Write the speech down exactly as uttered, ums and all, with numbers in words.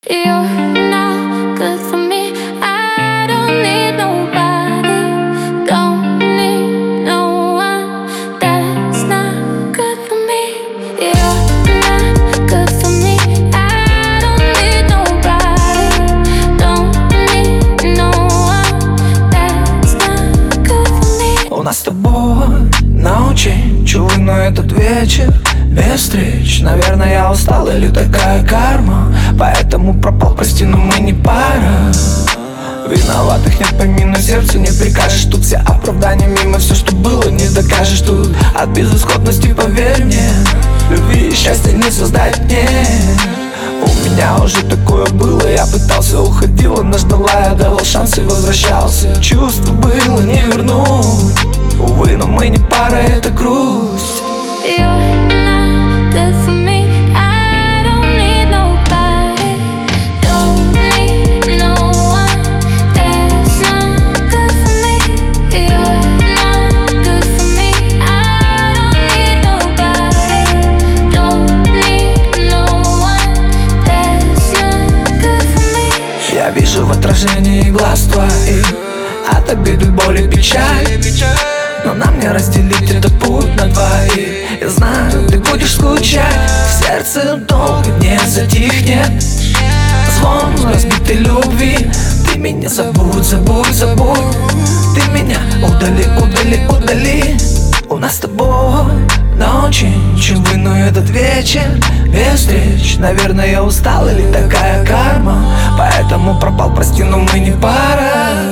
You're not good for me. I don't need nobody. Don't need no one that's not good for me. You're not good for me. I don't need nobody. Don't need no one that's not good for me. У нас с тобой на очень чудный этот вечер. Без встреч, наверное, я устал или такая карма. Поэтому пропал, прости, но мы не пара. Виноватых нет, помимо сердцу не прикажешь. Тут все оправдания мимо, все, что было, не докажешь. Тут от безысходности, поверь мне, любви и счастья не создать мне. У меня уже такое было, я пытался, уходил, она ждала, я давал шанс и возвращался. Чувство было не вернуть, увы, но мы не пара, это грусть. Good for me. I don't need nobody. Don't need no one that's not good for me. You're not good for me. I don't need nobody. Don't need no one that's not good for me. Я вижу в отражении глаз твоих от обиды, боли, печаль. Но нам не разделить этот путь на двоих. Я знаю, ты будешь скучать, в сердце долго не затихнет звон разбитой любви. Ты меня забудь, забудь, забудь. Ты меня удали, удали, удали. У нас с тобой на очень чудный этот вечер. Без встреч, наверное, я устал или такая карма. Поэтому пропал, прости, но мы не пара.